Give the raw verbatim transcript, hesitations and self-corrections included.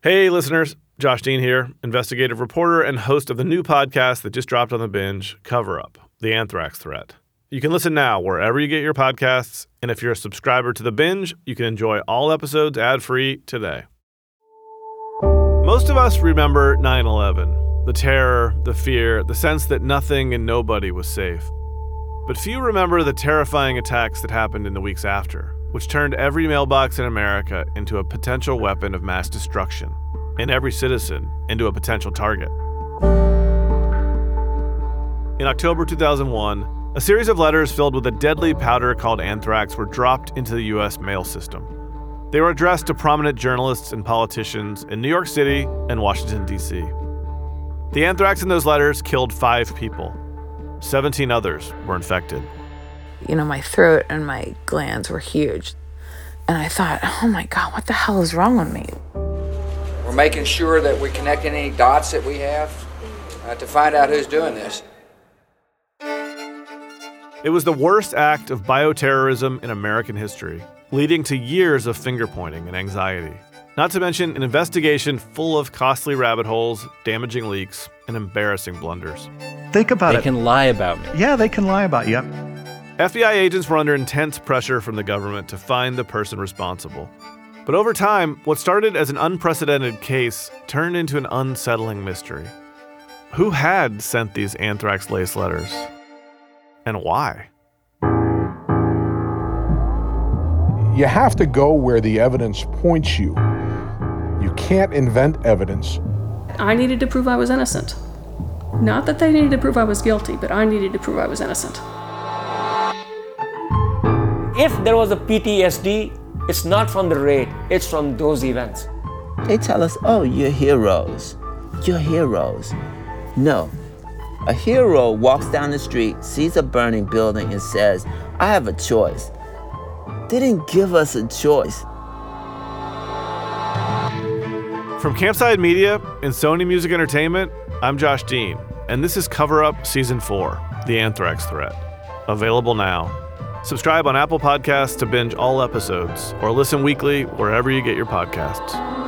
Hey, listeners. Josh Dean here, investigative reporter and host of the new podcast that just dropped on The Binge, Cover Up, The Anthrax Threat. You can listen now wherever you get your podcasts, and if you're a subscriber to The Binge, you can enjoy all episodes ad-free today. Most of us remember nine eleven, the terror, the fear, the sense that nothing and nobody was safe. But few remember the terrifying attacks that happened in the weeks after, which turned every mailbox in America into a potential weapon of mass destruction, and every citizen into a potential target. In October two thousand one, a series of letters filled with a deadly powder called anthrax were dropped into the U S mail system. They were addressed to prominent journalists and politicians in New York City and Washington, D C. The anthrax in those letters killed five people. seventeen others were infected. You know, my throat and my glands were huge. And I thought, oh my God, what the hell is wrong with me? We're making sure that we're connecting any dots that we have uh, to find out who's doing this. It was the worst act of bioterrorism in American history, leading to years of finger-pointing and anxiety. Not to mention an investigation full of costly rabbit holes, damaging leaks, and embarrassing blunders. Think about they it. They can lie about me. Yeah, they can lie about you. F B I agents were under intense pressure from the government to find the person responsible. But over time, what started as an unprecedented case turned into an unsettling mystery. Who had sent these anthrax-laced letters? And why? You have to go where the evidence points you. You can't invent evidence. I needed to prove I was innocent. Not that they needed to prove I was guilty, but I needed to prove I was innocent. If there was a P T S D, it's not from the raid, it's from those events. They tell us, oh, you're heroes. You're heroes. No. A hero walks down the street, sees a burning building, and says, I have a choice. They didn't give us a choice. From Campside Media and Sony Music Entertainment, I'm Josh Dean, and this is Cover Up Season four, The Anthrax Threat. Available now. Subscribe on Apple Podcasts to binge all episodes, or listen weekly wherever you get your podcasts.